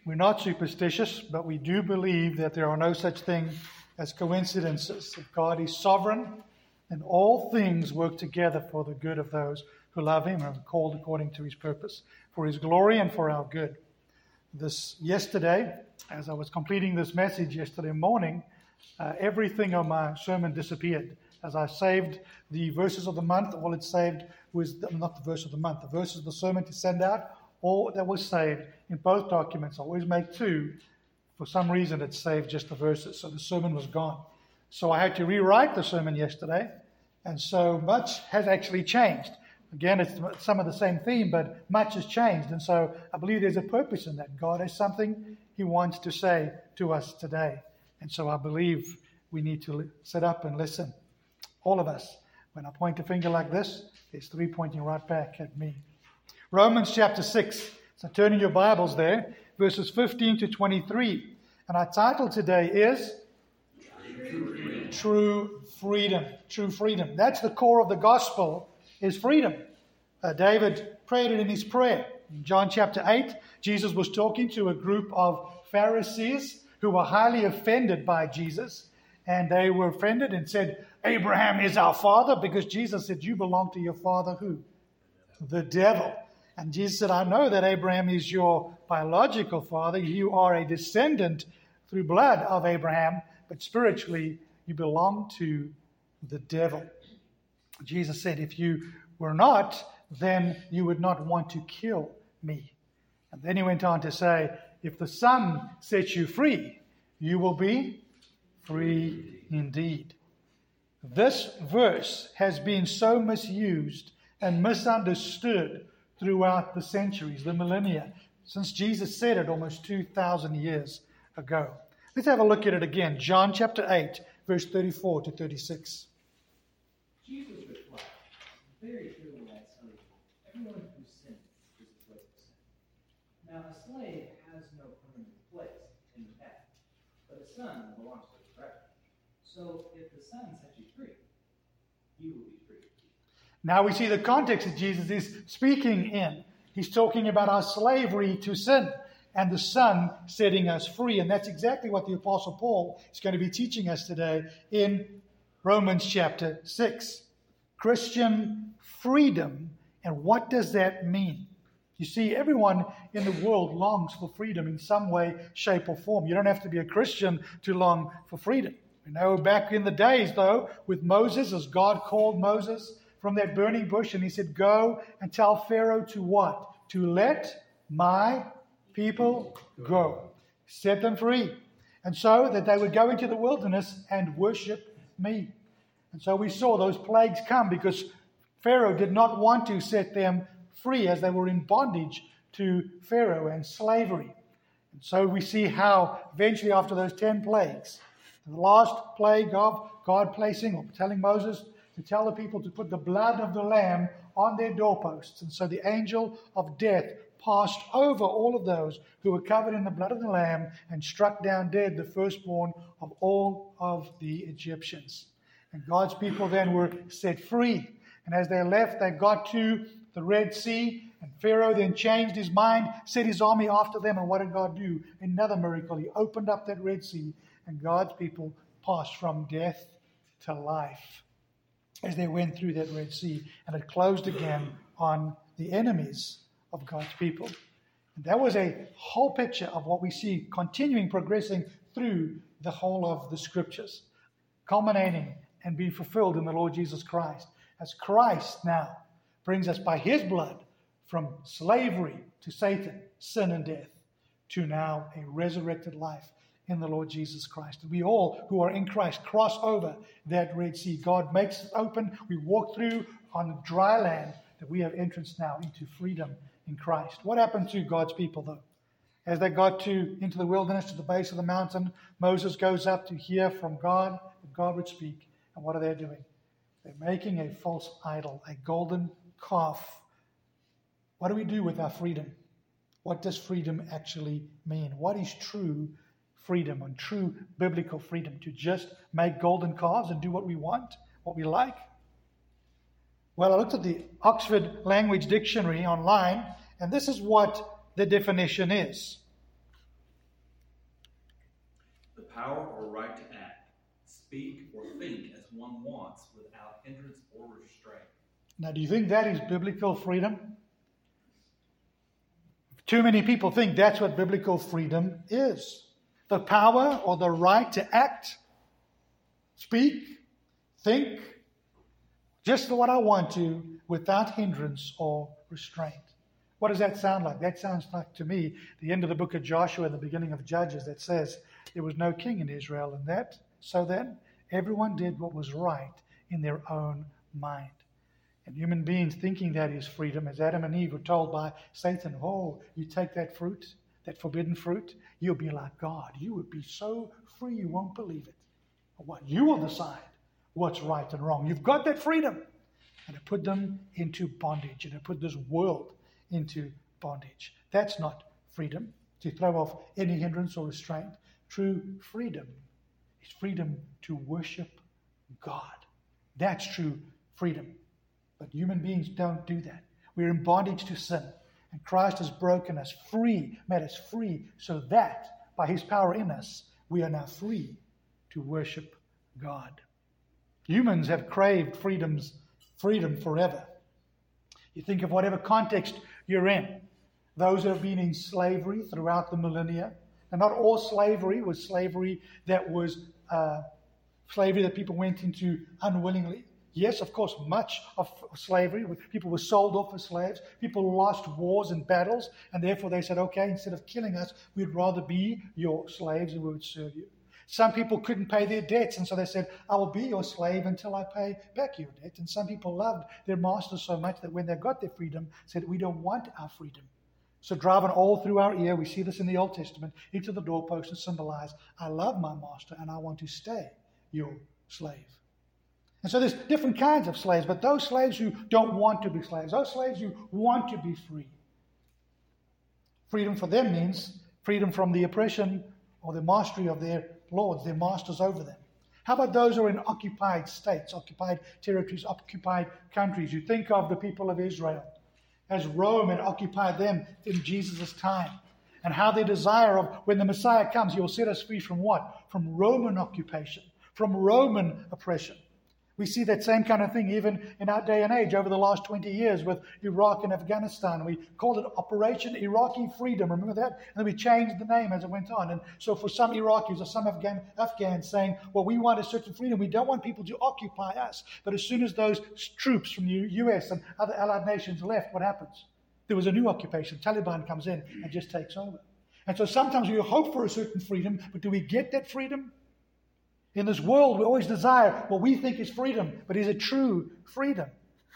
We're not superstitious, but we do believe that there are no such thing as coincidences. That God is sovereign, and all things work together for the good of those who love Him and are called according to His purpose, for His glory and for our good. Yesterday, as I was completing this message yesterday morning, everything on my sermon disappeared. As I saved the verses of the month, all it saved was not the verse of the month, the verses of the sermon to send out. All that was saved in both documents. I always make two. For some reason, it saved just the verses, so the sermon was gone. So I had to rewrite the sermon yesterday, and so much has actually changed. Again, it's some of the same theme, but much has changed, and so I believe there's a purpose in that. God has something He wants to say to us today, and so I believe we need to sit up and listen. All of us. When I point a finger like this, there's three pointing right back at me. Romans chapter 6. So turn in your Bibles there, verses 15 to 23. And our title today is True Freedom. True freedom. That's the core of the gospel, is freedom. David prayed it in his prayer. In John chapter 8, Jesus was talking to a group of Pharisees who were highly offended by Jesus. And they were offended and said, Abraham is our father, because Jesus said, you belong to your father who? The devil. And Jesus said, I know that Abraham is your biological father. You are a descendant through blood of Abraham, but spiritually you belong to the devil. Jesus said, if you were not, then you would not want to kill me. And then he went on to say, if the Son sets you free, you will be free indeed. This verse has been so misused and misunderstood throughout the centuries, the millennia, since Jesus said it almost 2,000 years ago. Let's have a look at it again. John chapter 8, verse 34 to 36. Jesus replied, very truly I tell you, everyone who sins is a slave to sin. Now a slave has no permanent place in the path, but a son belongs to it forever. So if the Son sets you free, you will be free. Now we see the context that Jesus is speaking in. He's talking about our slavery to sin and the Son setting us free. And that's exactly what the Apostle Paul is going to be teaching us today in Romans chapter 6. Christian freedom. And what does that mean? You see, everyone in the world longs for freedom in some way, shape, or form. You don't have to be a Christian to long for freedom. We know back in the days, though, with Moses, as God called Moses from that burning bush, and he said, go and tell Pharaoh to what? To let my people go. Set them free. And so that they would go into the wilderness and worship me. And so we saw those plagues come because Pharaoh did not want to set them free as they were in bondage to Pharaoh and slavery. And so we see how eventually after those 10 plagues, the last plague of God placing or telling Moses to tell the people to put the blood of the lamb on their doorposts. And so the angel of death passed over all of those who were covered in the blood of the lamb and struck down dead the firstborn of all of the Egyptians. And God's people then were set free. And as they left, they got to the Red Sea. And Pharaoh then changed his mind, set his army after them. And what did God do? Another miracle. He opened up that Red Sea. And God's people passed from death to life as they went through that Red Sea. And it closed again on the enemies of God's people. And that was a whole picture of what we see continuing, progressing through the whole of the Scriptures, culminating and being fulfilled in the Lord Jesus Christ. As Christ now brings us by His blood from slavery to Satan, sin and death, to now a resurrected life in the Lord Jesus Christ. We all who are in Christ cross over that Red Sea. God makes it open. We walk through on dry land that we have entrance now into freedom in Christ. What happened to God's people though? As they got into the wilderness, to the base of the mountain, Moses goes up to hear from God that God would speak. And what are they doing? They're making a false idol, a golden calf. What do we do with our freedom? What does freedom actually mean? What is true freedom and true biblical freedom? To just make golden calves and do what we want, what we like? Well, I looked at the Oxford Language Dictionary online, and this is what the definition is. power or right to act, speak, or think as one wants without hindrance or restraint. Now, do you think that is biblical freedom? Too many people think that's what biblical freedom is. The power or the right to act, speak, think, just what I want to, without hindrance or restraint. What does that sound like? That sounds like, to me, the end of the book of Joshua and the beginning of Judges that says there was no king in Israel, and that, so then, everyone did what was right in their own mind. And human beings thinking that is freedom, as Adam and Eve were told by Satan, oh, you take that fruit, that forbidden fruit, you'll be like God. You would be so free you won't believe it. What? You will decide what's right and wrong. You've got that freedom. And it put them into bondage, and it put this world into bondage. That's not freedom, to throw off any hindrance or restraint. True freedom is freedom to worship God. That's true freedom. But human beings don't do that. We're in bondage to sin. And Christ has broken us free, made us free, so that by his power in us, we are now free to worship God. Humans have craved freedom forever. You think of whatever context you're in. Those who have been in slavery throughout the millennia. And not all slavery was slavery that people went into unwillingly. Yes, of course, much of slavery, people were sold off as slaves. People lost wars and battles, and therefore they said, okay, instead of killing us, we'd rather be your slaves and we would serve you. Some people couldn't pay their debts, and so they said, I will be your slave until I pay back your debt. And some people loved their masters so much that when they got their freedom, said, we don't want our freedom. So driving all through our ear, we see this in the Old Testament, into the doorpost to symbolize, I love my master and I want to stay your slave. And so there's different kinds of slaves, but those slaves who don't want to be slaves, those slaves who want to be free. Freedom for them means freedom from the oppression or the mastery of their lords, their masters over them. How about those who are in occupied states, occupied territories, occupied countries? You think of the people of Israel as Rome had occupied them in Jesus' time, and how their desire of when the Messiah comes, he will set us free from what? From Roman occupation, from Roman oppression. We see that same kind of thing even in our day and age over the last 20 years with Iraq and Afghanistan. We called it Operation Iraqi Freedom. Remember that? And then we changed the name as it went on. And so for some Iraqis or some Afghans saying, well, we want a certain freedom. We don't want people to occupy us. But as soon as those troops from the U.S. and other allied nations left, what happens? There was a new occupation. Taliban comes in and just takes over. And so sometimes we hope for a certain freedom, but do we get that freedom? In this world, we always desire what we think is freedom, but is it true freedom?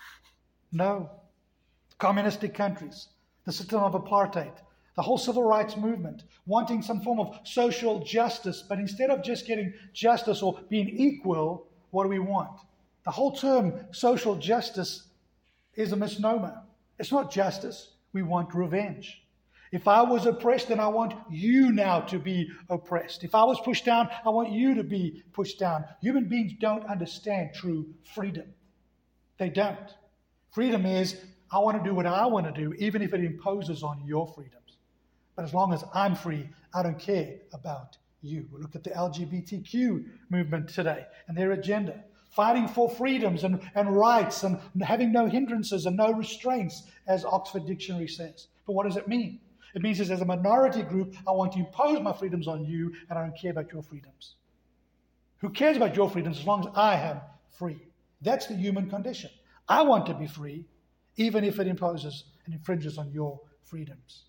No. Communistic countries, the system of apartheid, the whole civil rights movement, wanting some form of social justice, but instead of just getting justice or being equal, what do we want? The whole term social justice is a misnomer. It's not justice. We want revenge. If I was oppressed, then I want you now to be oppressed. If I was pushed down, I want you to be pushed down. Human beings don't understand true freedom. They don't. Freedom is, I want to do what I want to do, even if it imposes on your freedoms. But as long as I'm free, I don't care about you. We look at the LGBTQ movement today and their agenda. Fighting for freedoms and rights and having no hindrances and no restraints, as Oxford Dictionary says. But what does it mean? It means as a minority group, I want to impose my freedoms on you, and I don't care about your freedoms. Who cares about your freedoms as long as I am free? That's the human condition. I want to be free, even if it imposes and infringes on your freedoms.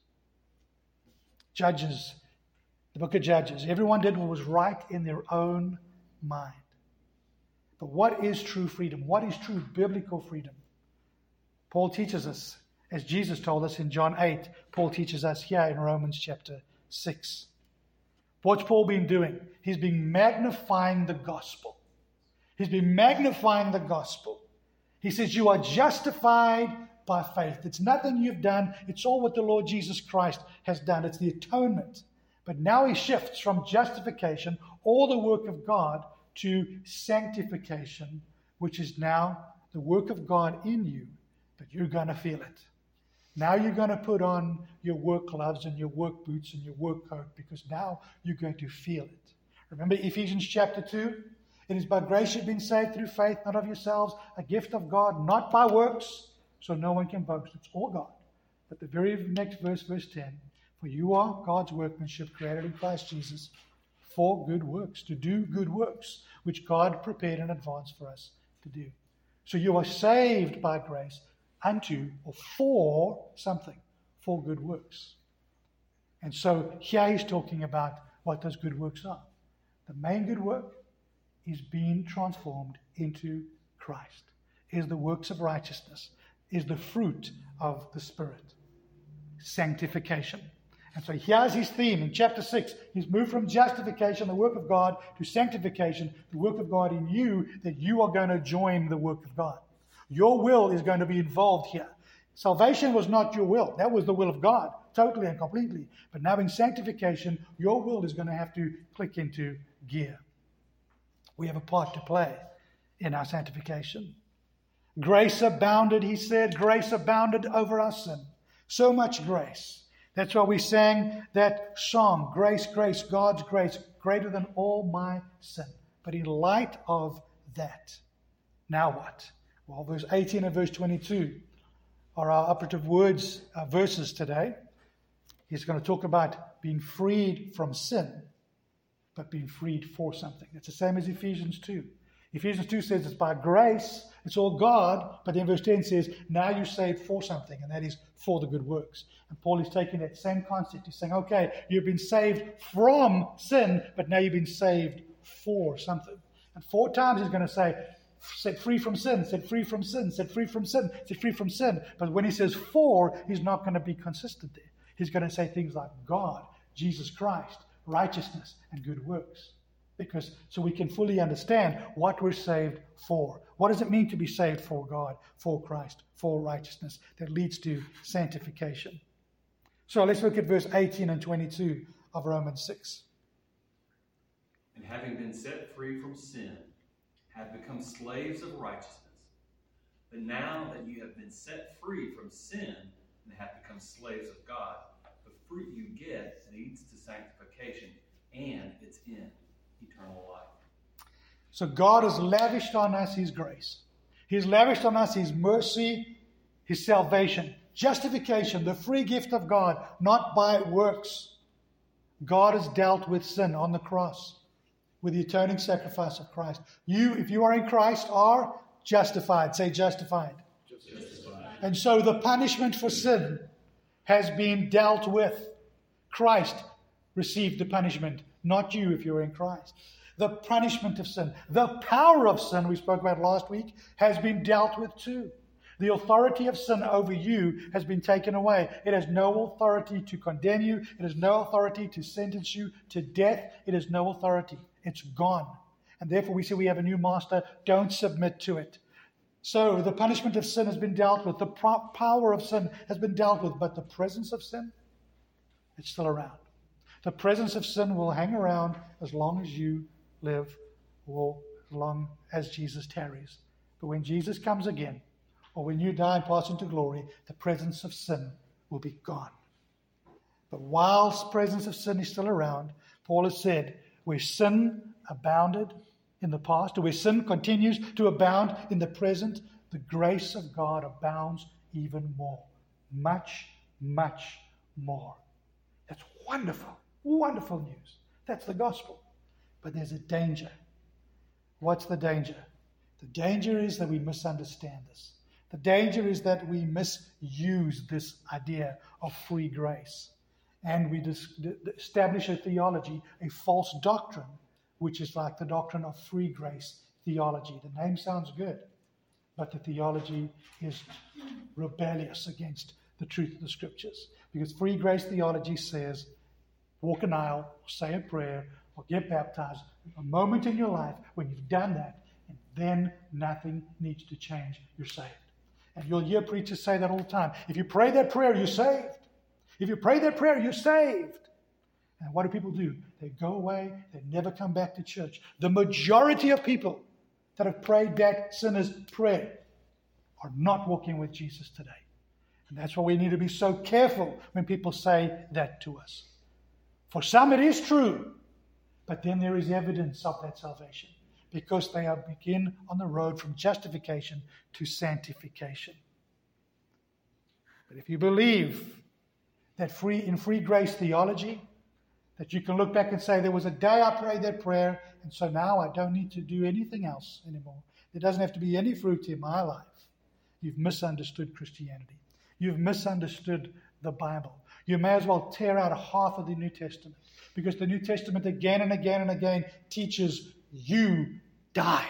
Judges, the book of Judges, everyone did what was right in their own mind. But what is true freedom? What is true biblical freedom? Paul teaches us, as Jesus told us in John 8, Paul teaches us here in Romans chapter 6. What's Paul been doing? He's been magnifying the gospel. He's been magnifying the gospel. He says you are justified by faith. It's nothing you've done. It's all what the Lord Jesus Christ has done. It's the atonement. But now he shifts from justification, all the work of God, to sanctification, which is now the work of God in you, but you're going to feel it. Now you're going to put on your work gloves and your work boots and your work coat because now you're going to feel it. Remember Ephesians chapter 2? It is by grace you've been saved through faith, not of yourselves, a gift of God, not by works, so no one can boast. It's all God. But the very next verse, verse 10, for you are God's workmanship, created in Christ Jesus, for good works, to do good works, which God prepared in advance for us to do. So you are saved by grace unto or for something, for good works. And so here he's talking about what those good works are. The main good work is being transformed into Christ, is the works of righteousness, is the fruit of the Spirit, sanctification. And so here's his theme in chapter 6. He's moved from justification, the work of God, to sanctification, the work of God in you, that you are going to join the work of God. Your will is going to be involved here. Salvation was not your will. That was the will of God, totally and completely. But now in sanctification, your will is going to have to click into gear. We have a part to play in our sanctification. Grace abounded, he said. Grace abounded over our sin. So much grace. That's why we sang that song, Grace, Grace, God's grace, greater than all my sin. But in light of that, now what? Well, verse 18 and verse 22 are our operative verses today. He's going to talk about being freed from sin, but being freed for something. It's the same as Ephesians 2. Ephesians 2 says it's by grace, it's all God, but then verse 10 says, now you're saved for something, and that is for the good works. And Paul is taking that same concept. He's saying, okay, you've been saved from sin, but now you've been saved for something. And 4 times he's going to say, set free from sin, set free from sin, set free from sin, set free from sin. But when he says for, he's not going to be consistent there. He's going to say things like God, Jesus Christ, righteousness, and good works. Because so we can fully understand what we're saved for. What does it mean to be saved for God, for Christ, for righteousness that leads to sanctification? So let's look at verse 18 and 22 of Romans 6. And having been set free from sin, have become slaves of righteousness. But now that you have been set free from sin and have become slaves of God, the fruit you get leads to sanctification and its end, eternal life. So God has lavished on us his grace. He's lavished on us his mercy, his salvation, justification, the free gift of God, not by works. God has dealt with sin on the cross with the atoning sacrifice of Christ. You, if you are in Christ, are justified. Say justified. Justified. And so the punishment for sin has been dealt with. Christ received the punishment, not you if you're in Christ. The punishment of sin, the power of sin we spoke about last week, has been dealt with too. The authority of sin over you has been taken away. It has no authority to condemn you. It has no authority to sentence you to death. It has no authority. It's gone. And therefore we say we have a new master. Don't submit to it. So the punishment of sin has been dealt with. The power of sin has been dealt with. But the presence of sin, it's still around. The presence of sin will hang around as long as you live or as long as Jesus tarries. But when Jesus comes again, or when you die and pass into glory, the presence of sin will be gone. But whilst the presence of sin is still around, Paul has said, where sin abounded in the past, or where sin continues to abound in the present, the grace of God abounds even more. Much, much more. That's wonderful, wonderful news. That's the gospel. But there's a danger. What's the danger? The danger is that we misunderstand this. The danger is that we misuse this idea of free grace. And we establish a theology, a false doctrine, which is like the doctrine of free grace theology. The name sounds good, but the theology is rebellious against the truth of the Scriptures. Because free grace theology says, walk an aisle, say a prayer, or get baptized. A moment in your life when you've done that, and then nothing needs to change. You're saved. And you'll hear preachers say that all the time. If you pray that prayer, you're saved. If you pray that prayer, you're saved. And what do people do? They go away. They never come back to church. The majority of people that have prayed that sinner's prayer are not walking with Jesus today. And that's why we need to be so careful when people say that to us. For some it is true. But then there is evidence of that salvation, because they begin on the road from justification to sanctification. But if you believe that in free grace theology, that you can look back and say, there was a day I prayed that prayer, and so now I don't need to do anything else anymore. There doesn't have to be any fruit in my life. You've misunderstood Christianity. You've misunderstood the Bible. You may as well tear out half of the New Testament, because the New Testament again and again and again teaches you died.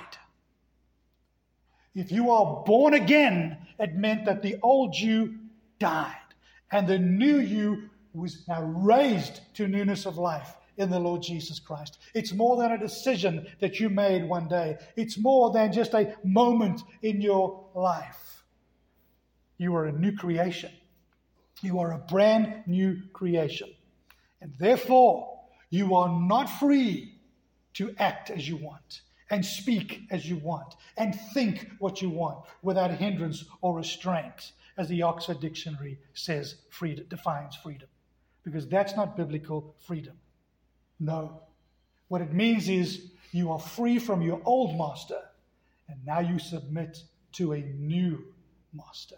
If you are born again, it meant that the old you died, and the new you was now raised to newness of life in the Lord Jesus Christ. It's more than a decision that you made one day. It's more than just a moment in your life. You are a new creation. You are a brand new creation. And therefore, you are not free to act as you want and speak as you want and think what you want without hindrance or restraint, as the Oxford Dictionary says, defines freedom. Because that's not biblical freedom. No. What it means is you are free from your old master, and now you submit to a new master.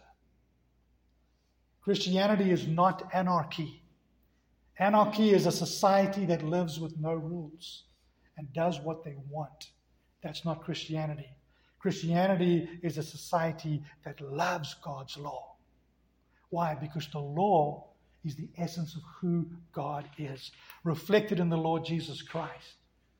Christianity is not anarchy. Anarchy is a society that lives with no rules and does what they want. That's not Christianity. Christianity is a society that loves God's law. Why? Because the law is the essence of who God is, reflected in the Lord Jesus Christ.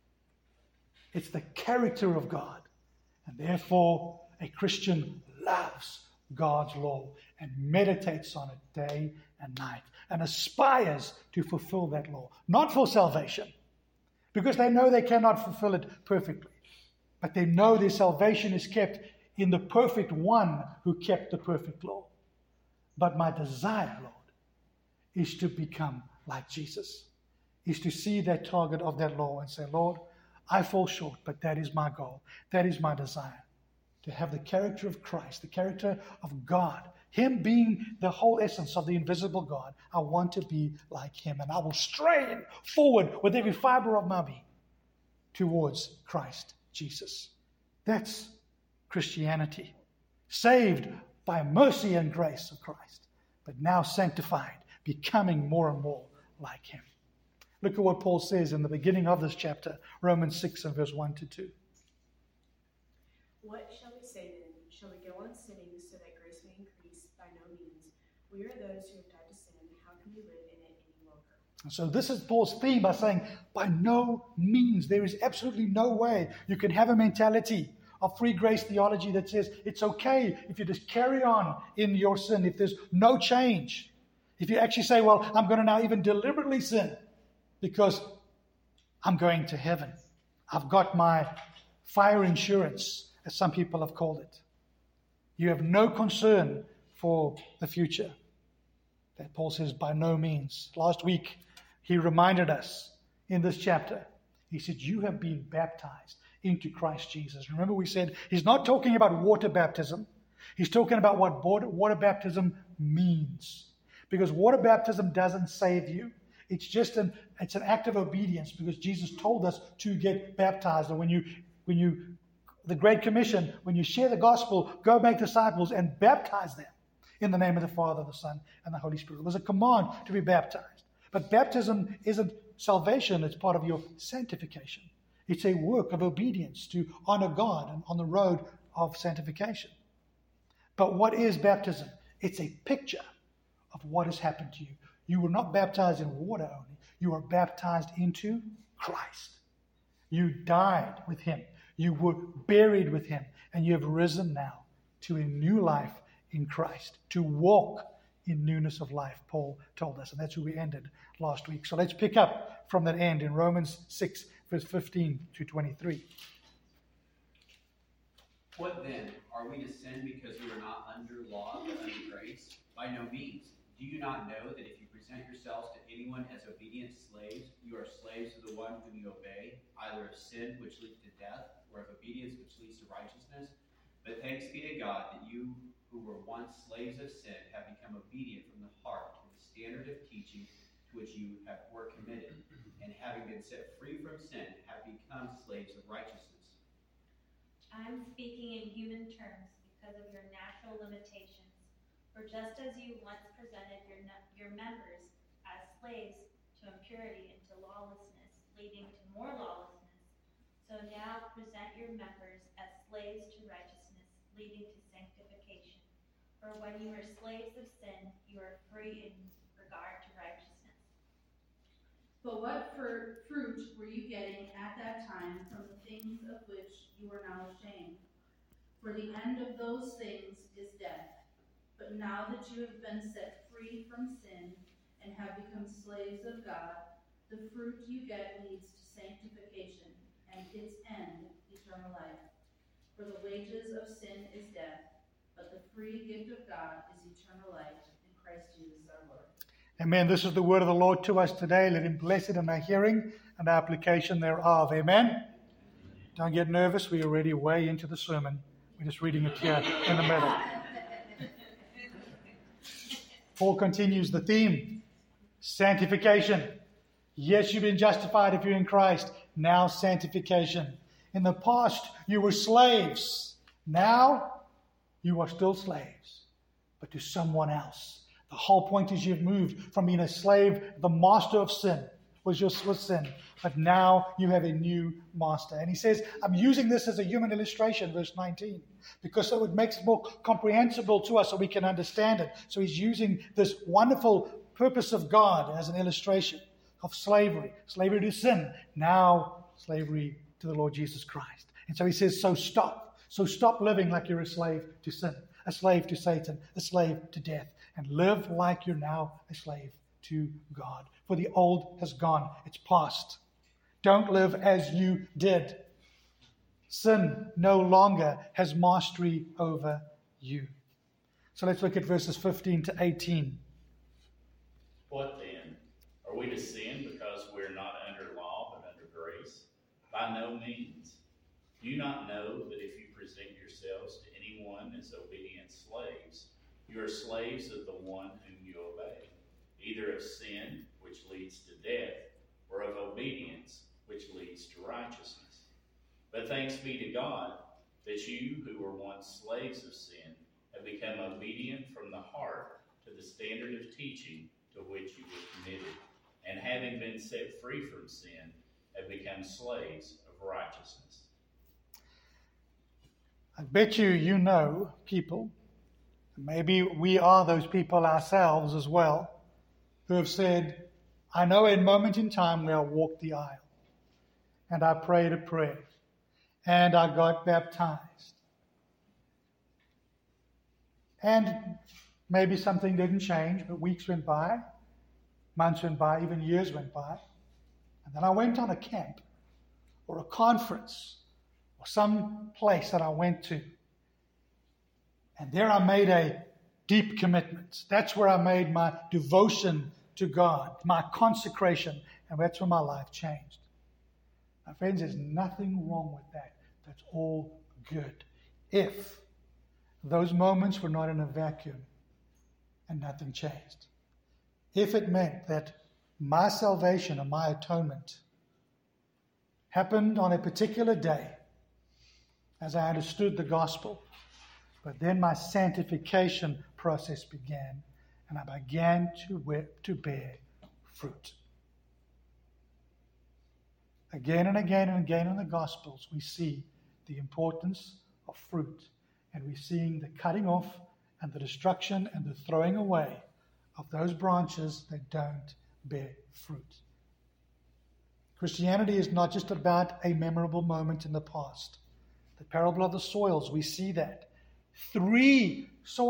It's the character of God. And therefore, a Christian loves God's law and meditates on it day and night and aspires to fulfill that law. Not for salvation, because they know they cannot fulfill it perfectly, but they know their salvation is kept in the perfect one who kept the perfect law. But my desire, Lord, is to become like Jesus, is to see that target of that law and say, Lord, I fall short, but that is my goal. That is my desire, to have the character of Christ, the character of God, Him being the whole essence of the invisible God. I want to be like Him, and I will strain forward with every fiber of my being towards Christ Jesus. That's Christianity. Saved by mercy and grace of Christ, but now sanctified, becoming more and more like Him. Look at what Paul says in the beginning of this chapter, Romans 6 and verse 1 to 2. What shall we say then? Shall we go on sinning so that grace may increase? By no means. We are those who have died to sin. How can we live in it any longer? So this is Paul's theme by saying, by no means. There is absolutely no way you can have a mentality of free grace theology that says it's okay if you just carry on in your sin, if there's no change. If you actually say, well, I'm going to now even deliberately sin because I'm going to heaven. I've got my fire insurance, as some people have called it. You have no concern for the future. That Paul says, by no means. Last week, he reminded us in this chapter, he said, you have been baptized into Christ Jesus. Remember, we said he's not talking about water baptism. He's talking about what water baptism means. Because water baptism doesn't save you. It's an act of obedience, because Jesus told us to get baptized. And when you the Great Commission, when you share the gospel, go make disciples and baptize them in the name of the Father, the Son, and the Holy Spirit. It was a command to be baptized. But baptism isn't salvation. It's part of your sanctification. It's a work of obedience to honor God and on the road of sanctification. But what is baptism? It's a picture of what has happened to you. You were not baptized in water only. You were baptized into Christ. You died with Him. You were buried with Him. And you have risen now to a new life in Christ, to walk in newness of life, Paul told us. And that's where we ended last week. So let's pick up from that end in Romans 6, verse 15 to 23. What then? Are we to sin because we are not under law but under grace? By no means. Do you not know that if you present yourselves to anyone as obedient slaves, you are slaves to the one whom you obey, either of sin, which leads to death, or of obedience, which leads to righteousness? But thanks be to God that you who were once slaves of sin have become obedient from the heart to the standard of teaching to which you were committed, and having been set free from sin, have become slaves of righteousness. I'm speaking in human terms because of your natural limitations. For just as you once presented your members as slaves to impurity and to lawlessness, leading to more lawlessness, so now present your members as slaves to righteousness, leading to sanctification. For when you were slaves of sin, you were free in regard to righteousness. But what fruit were you getting at that time from the things of which you are now ashamed? For the end of those things is death. But now that you have been set free from sin and have become slaves of God, the fruit you get leads to sanctification, and its end, eternal life. For the wages of sin is death, but the free gift of God is eternal life in Christ Jesus our Lord. Amen. This is the word of the Lord to us today. Let him bless it in our hearing and our application thereof. Amen. Don't get nervous. We're already way into the sermon. We're just reading it here in the middle. Paul continues the theme. Sanctification. Yes, you've been justified if you're in Christ. Now sanctification. In the past, you were slaves. Now, you are still slaves, but to someone else. The whole point is you've moved from being a slave, the master of sin was sin, but now you have a new master. And he says, I'm using this as a human illustration, verse 19, because so it makes it more comprehensible to us so we can understand it. So he's using this wonderful purpose of God as an illustration of slavery to sin, now slavery to the Lord Jesus Christ. And so he says, so stop living like you're a slave to sin, a slave to Satan, a slave to death, and live like you're now a slave to God. For the old has gone. It's past. Don't live as you did. Sin no longer has mastery over you. So let's look at verses 15 to 18. What then? Are we to sin because we're not under law but under grace? By no means. Do you not know that if you present yourselves to anyone as obedient slaves, you are slaves of the one whom you obey, either of sin, which leads to death, or of obedience, which leads to righteousness. But thanks be to God that you who were once slaves of sin have become obedient from the heart to the standard of teaching to which you were committed, and having been set free from sin, have become slaves of righteousness. I bet you know people, maybe we are those people ourselves as well, who have said, I know a moment in time where I walked the aisle, and I prayed a prayer, and I got baptized. And maybe something didn't change, but weeks went by, months went by, even years went by. And then I went on a camp or a conference or some place that I went to. And there I made a deep commitment. That's where I made my devotion to God, my consecration, and that's when my life changed. My friends, there's nothing wrong with that. That's all good. If those moments were not in a vacuum and nothing changed. If it meant that my salvation and my atonement happened on a particular day as I understood the gospel, but then my sanctification process began, and I began to bear fruit. Again and again and again in the Gospels, we see the importance of fruit, and we're seeing the cutting off and the destruction and the throwing away of those branches that don't bear fruit. Christianity is not just about a memorable moment in the past. The parable of the soils, we see that. Three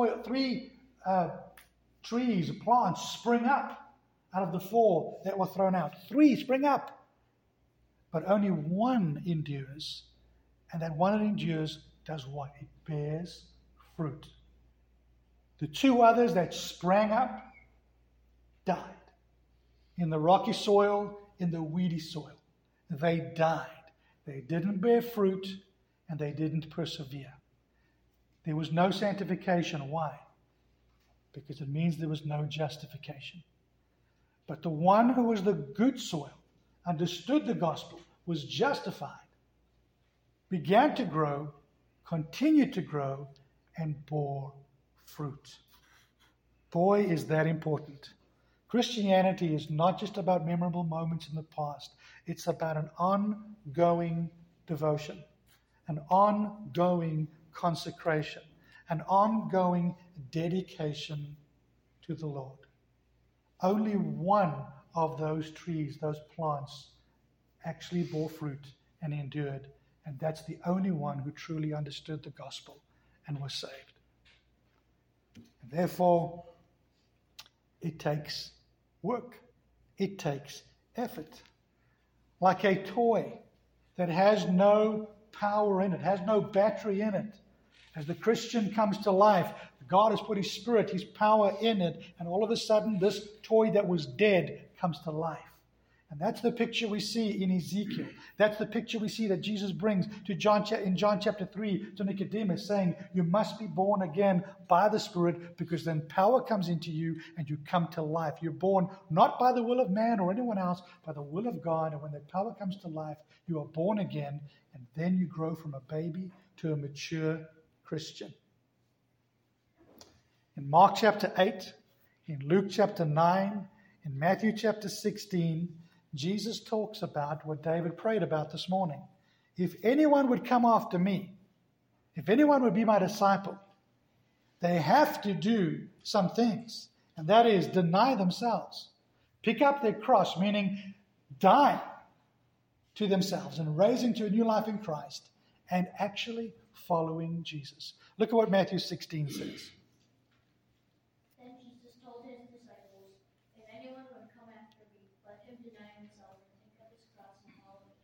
trees, plants spring up out of the four that were thrown out. 3 spring up. But only one endures. And that one that endures does what? It bears fruit. The 2 others that sprang up died. In the rocky soil, in the weedy soil. They died. They didn't bear fruit, and they didn't persevere. There was no sanctification. Why? Because it means there was no justification. But the one who was the good soil, understood the gospel, was justified, began to grow, continued to grow, and bore fruit. Boy, is that important. Christianity is not just about memorable moments in the past. It's about an ongoing devotion, an ongoing consecration, an ongoing dedication to the Lord. Only one of those trees, those plants, actually bore fruit and endured. And that's the only one who truly understood the gospel and was saved. And therefore, it takes work. It takes effort. Like a toy that has no power in it, has no battery in it. As the Christian comes to life, God has put His Spirit, His power in it, and all of a sudden this toy that was dead comes to life. And that's the picture we see in Ezekiel. That's the picture we see that Jesus brings to in John chapter 3 to Nicodemus, saying, you must be born again by the Spirit, because then power comes into you and you come to life. You're born not by the will of man or anyone else, by the will of God. And when that power comes to life, you are born again, and then you grow from a baby to a mature Christian. In Mark chapter 8, in Luke chapter 9, in Matthew chapter 16, Jesus talks about what David prayed about this morning. If anyone would come after me, if anyone would be my disciple, they have to do some things. And that is deny themselves. Pick up their cross, meaning die to themselves and raising to a new life in Christ and actually following Jesus. Look at what Matthew 16 says. Then Jesus told his disciples, if anyone would come after me, let him deny himself and take up his cross and follow me.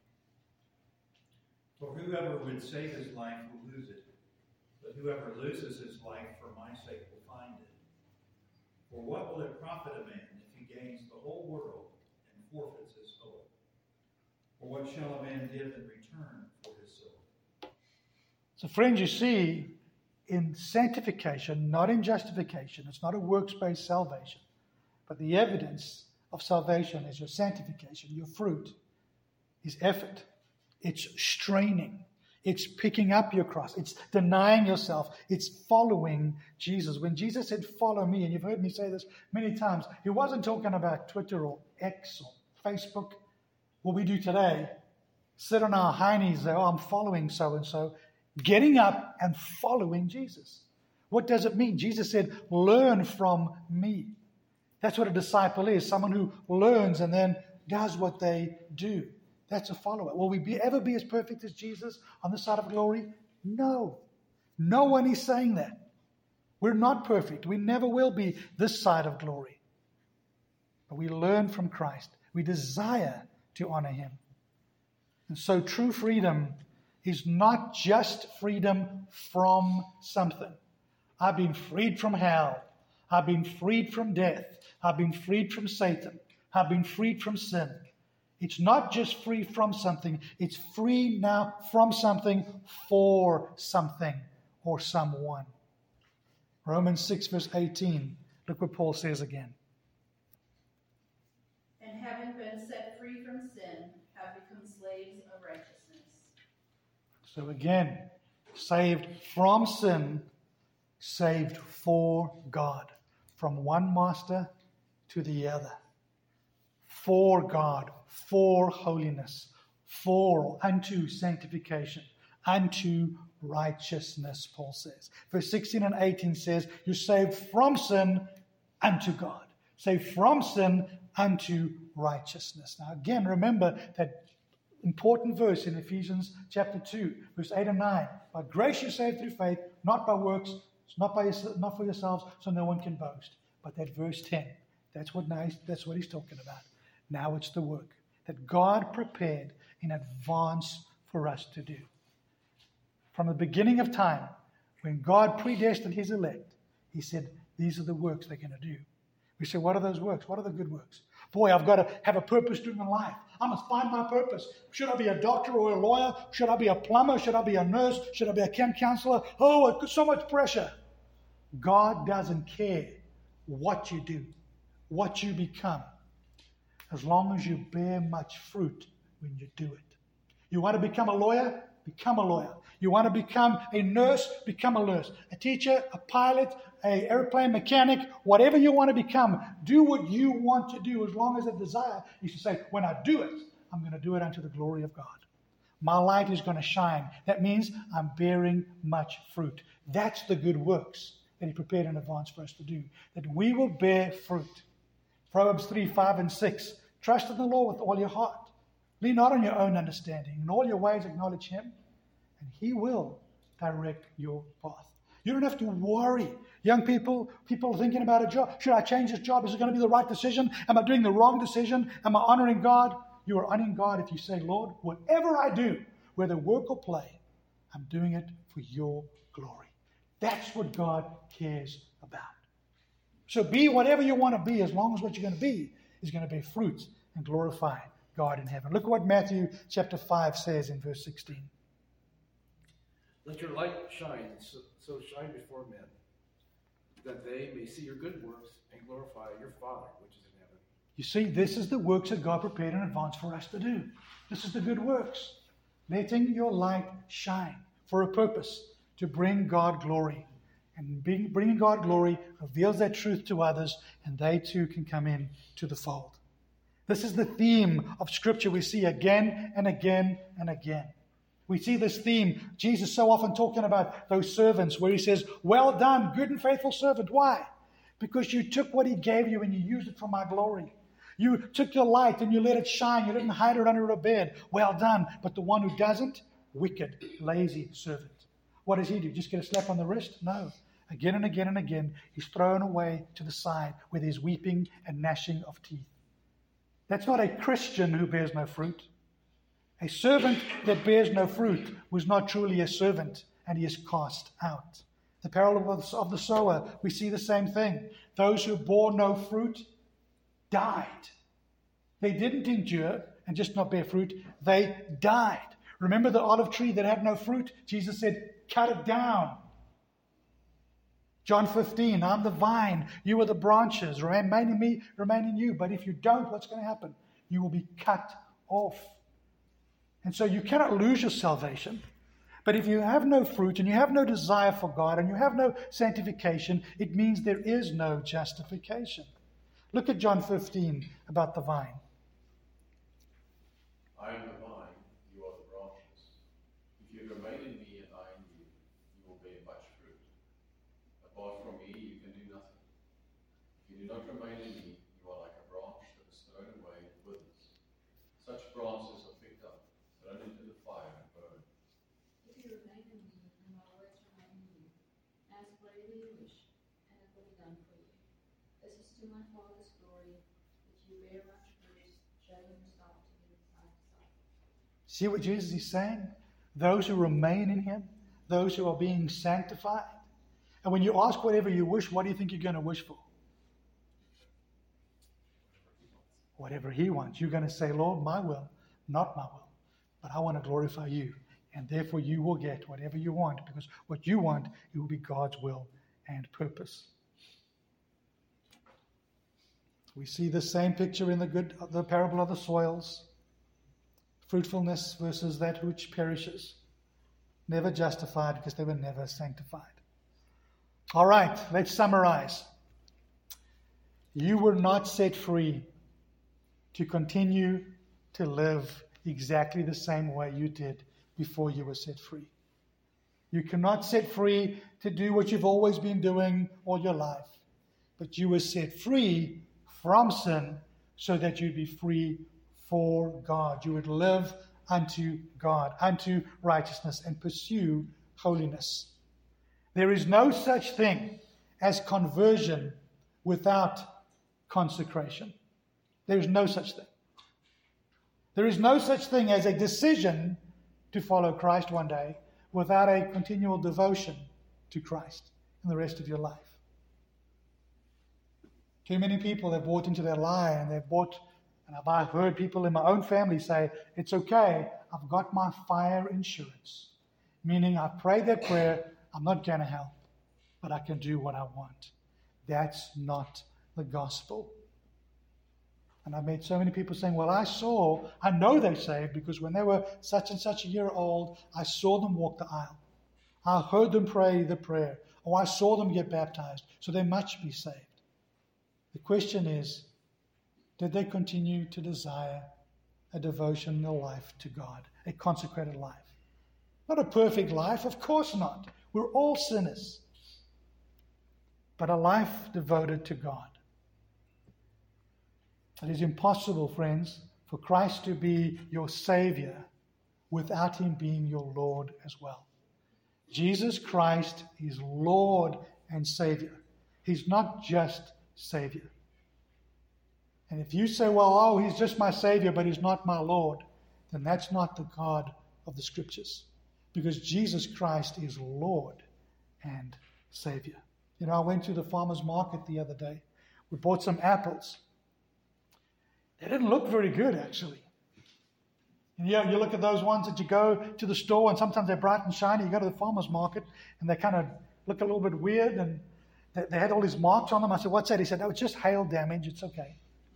For whoever would save his life will lose it, but whoever loses his life for my sake will find it. For what will it profit a man if he gains the whole world and forfeits his soul? Or what shall a man give in return for his soul? So friends, you see, in sanctification, not in justification, it's not a works-based salvation, but the evidence of salvation is your sanctification. Your fruit is effort. It's straining. It's picking up your cross. It's denying yourself. It's following Jesus. When Jesus said, follow me, and you've heard me say this many times, He wasn't talking about Twitter or X or Facebook, what we do today. Sit on our heinies, say, oh, I'm following so-and-so. Getting up and following Jesus. What does it mean? Jesus said, learn from me. That's what a disciple is, someone who learns and then does what they do. That's a follower. Will we ever be as perfect as Jesus on this side of glory? No. No one is saying that. We're not perfect. We never will be this side of glory. But we learn from Christ. We desire to honor Him. And so true freedom is not just freedom from something. I've been freed from hell. I've been freed from death. I've been freed from Satan. I've been freed from sin. It's not just free from something. It's free now from something for something or someone. Romans 6 verse 18. Look what Paul says again. And having been set free from sin, have become slaves of righteousness. So again, saved from sin, saved for God. From one master to the other. For God, for holiness, for unto sanctification, unto righteousness, Paul says. Verse 16 and 18 says, you're saved from sin unto God. Saved from sin unto righteousness. Now again, remember that important verse in Ephesians chapter 2, verse 8 and 9. By grace you're saved through faith, not by works, not for yourselves, so no one can boast. But that verse 10, that's what he's talking about. Now it's the work that God prepared in advance for us to do. From the beginning of time, when God predestined His elect, He said, these are the works they're going to do. We say, what are those works? What are the good works? Boy, I've got to have a purpose during my life. I must find my purpose. Should I be a doctor or a lawyer? Should I be a plumber? Should I be a nurse? Should I be a camp counselor? Oh, so much pressure. God doesn't care what you do, what you become. as long as you bear much fruit when you do it. You want to become a lawyer? Become a lawyer. You want to become a nurse? Become a nurse. A teacher, a pilot, an airplane mechanic, whatever you want to become, do what you want to do as long as the desire is to say, when I do it, I'm going to do it unto the glory of God. My light is going to shine. That means I'm bearing much fruit. That's the good works that He prepared in advance for us to do, that we will bear fruit. Proverbs 3:5-6. Trust in the Lord with all your heart. Lean not on your own understanding. In all your ways acknowledge Him, and He will direct your path. You don't have to worry. Young people thinking about a job. Should I change this job? Is it going to be the right decision? Am I doing the wrong decision? Am I honoring God? You are honoring God if you say, Lord, whatever I do, whether work or play, I'm doing it for your glory. That's what God cares about. So be whatever you want to be, as long as what you're going to be is going to bear fruit and glorify God in heaven. Look what Matthew chapter 5 says in verse 16. Let your light shine, so shine before men, that they may see your good works and glorify your Father which is in heaven. You see, this is the works that God prepared in advance for us to do. This is the good works. Letting your light shine for a purpose, to bring God glory. And bringing God glory reveals that truth to others, and they too can come in to the fold. This is the theme of Scripture we see again and again and again. We see this theme, Jesus so often talking about those servants where He says, well done, good and faithful servant. Why? Because you took what He gave you and you used it for my glory. You took your light and you let it shine. You didn't hide it under a bed. Well done. But the one who doesn't, wicked, lazy servant. What does he do? Just get a slap on the wrist? No. Again and again and again, he's thrown away to the side where there's weeping and gnashing of teeth. That's not a Christian who bears no fruit. A servant that bears no fruit was not truly a servant, and he is cast out. The parable of the sower, we see the same thing. Those who bore no fruit died. They didn't endure and just not bear fruit. They died. Remember the olive tree that had no fruit? Jesus said, cut it down. John 15, I'm the vine, you are the branches. Remain in me, remain in you. But if you don't, what's going to happen? You will be cut off. And so you cannot lose your salvation. But if you have no fruit and you have no desire for God and you have no sanctification, it means there is no justification. Look at John 15 about the vine. I am the vine, you are the branches. If you remain in me and I in you, you will bear much fruit. Apart from me, you can do nothing. If you do not remain in me, you are like a branch that is thrown away and withers. Such branches are picked up, thrown into the fire and burned. If you remain in me and my words remain in you, ask whatever you wish, and it will be done for you. This is to my Father's glory, that you bear much fruit, showing yourself to be my disciples. See what Jesus is saying? Those who remain in Him, those who are being sanctified. And when you ask whatever you wish, what do you think you're going to wish for? Whatever He wants. You're going to say, Lord, my will, not my will. But I want to glorify you. And therefore you will get whatever you want, because what you want, it will be God's will and purpose. We see the same picture in the parable of the soils. Fruitfulness versus that which perishes. Never justified because they were never sanctified. All right, let's summarize. You were not set free to continue to live exactly the same way you did before you were set free. You cannot set free to do what you've always been doing all your life. But you were set free from sin so that you'd be free for God. You would live unto God, unto righteousness, and pursue holiness. There is no such thing as conversion without consecration. There is no such thing. There is no such thing as a decision to follow Christ one day without a continual devotion to Christ in the rest of your life. Too many people have bought into their lie, and I've heard people in my own family say, it's okay, I've got my fire insurance. Meaning I prayed that prayer, I'm not going to help, but I can do what I want. That's not the gospel. And I've met so many people saying, well, I know they're saved because when they were such and such a year old, I saw them walk the aisle. I heard them pray the prayer. Or I saw them get baptized. So they must be saved. The question is, did they continue to desire a devotional life to God, a consecrated life? Not a perfect life, of course not. We're all sinners. But a life devoted to God. It is impossible, friends, for Christ to be your Savior without Him being your Lord as well. Jesus Christ is Lord and Savior. He's not just Savior. And if you say, well, He's just my Savior, but He's not my Lord, then that's not the God of the Scriptures. Because Jesus Christ is Lord and Savior. You know, I went to the farmer's market the other day. We bought some apples. They didn't look very good, actually. And you look at those ones that you go to the store, and sometimes they're bright and shiny. You go to the farmer's market, and they kind of look a little bit weird, and they had all these marks on them. I said, what's that? He said, no, it's just hail damage. It's okay.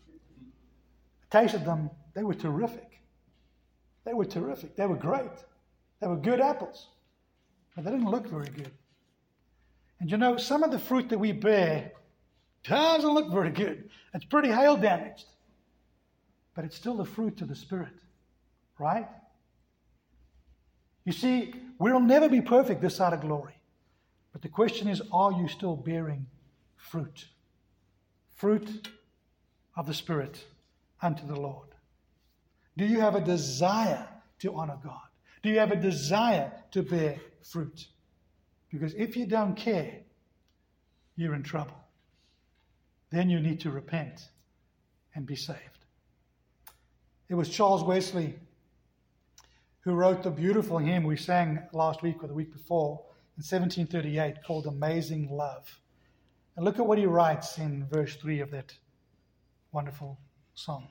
I tasted them. They were terrific. They were terrific. They were great. They were good apples. But they didn't look very good. And you know, some of the fruit that we bear doesn't look very good. It's pretty hail damaged. But it's still the fruit of the Spirit. Right? You see, we'll never be perfect this side of glory. But the question is, are you still bearing fruit? Fruit of the Spirit unto the Lord. Do you have a desire to honor God? Do you have a desire to bear fruit? Because if you don't care, you're in trouble. Then you need to repent and be saved. It was Charles Wesley who wrote the beautiful hymn we sang last week or the week before in 1738 called Amazing Love. And look at what he writes in verse 3 of that wonderful song.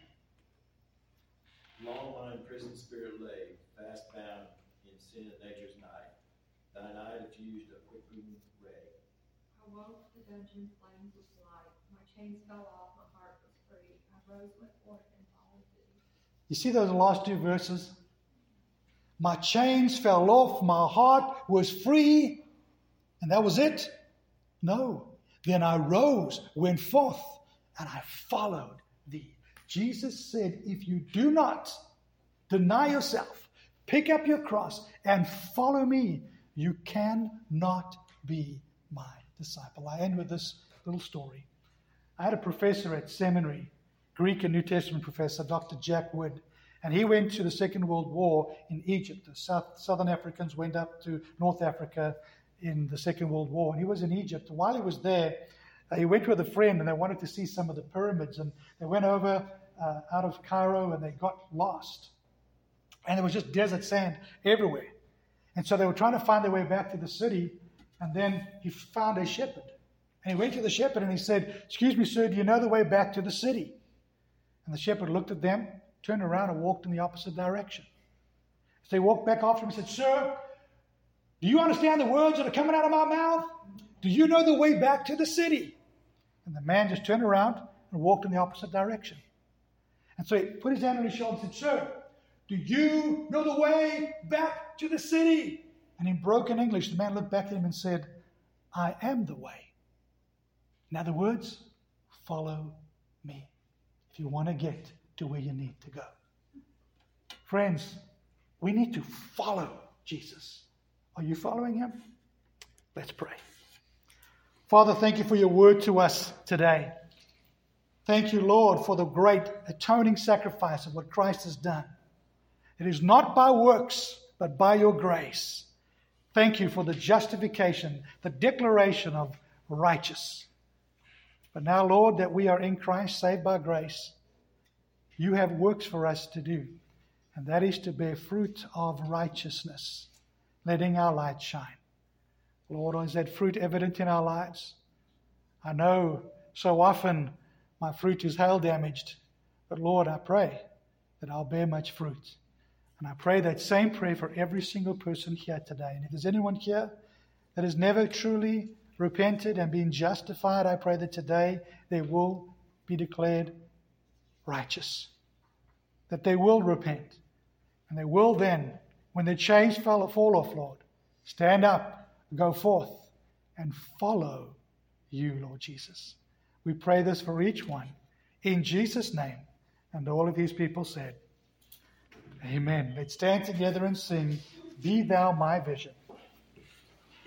Long my imprisoned spirit lay, fast bound in sin at nature's night. Thine eye diffused a quickening ray. I woke, the dungeon flames was light. My chains fell off, my heart was free. I rose, went forth, and followed thee. You see those last two verses? My chains fell off, my heart was free, and that was it? No. Then I rose, went forth, and I followed thee. Jesus said, if you do not deny yourself, pick up your cross, and follow me, you cannot be my disciple. I end with this little story. I had a professor at seminary, Greek and New Testament professor, Dr. Jack Wood, and he went to the Second World War in Egypt. The Southern Africans went up to North Africa in the Second World War, and he was in Egypt. While he was there, he went with a friend, and they wanted to see some of the pyramids, and they went over out of Cairo, and they got lost. And there was just desert sand everywhere. And so they were trying to find their way back to the city, and then he found a shepherd. And he went to the shepherd, and he said, excuse me, sir, do you know the way back to the city? And the shepherd looked at them, turned around, and walked in the opposite direction. So they walked back after him and said, sir, do you understand the words that are coming out of my mouth? Do you know the way back to the city? And the man just turned around and walked in the opposite direction. And so he put his hand on his shoulder and said, sir, do you know the way back to the city? And in broken English, the man looked back at him and said, I am the way. In other words, follow me if you want to get to where you need to go. Friends, we need to follow Jesus. Are you following him? Let's pray. Father, thank you for your word to us today. Thank you, Lord, for the great atoning sacrifice of what Christ has done. It is not by works, but by your grace. Thank you for the justification, the declaration of righteous. But now, Lord, that we are in Christ, saved by grace, you have works for us to do, and that is to bear fruit of righteousness, letting our light shine. Lord, is that fruit evident in our lives? I know so often my fruit is hail damaged, but Lord, I pray that I'll bear much fruit. And I pray that same prayer for every single person here today. And if there's anyone here that has never truly repented and been justified, I pray that today they will be declared righteous. That they will repent. And they will then, when the chains fall off, Lord, stand up, go forth, and follow you, Lord Jesus. We pray this for each one. In Jesus' name. And all of his people said, Amen. Let's stand together and sing, Be Thou My Vision.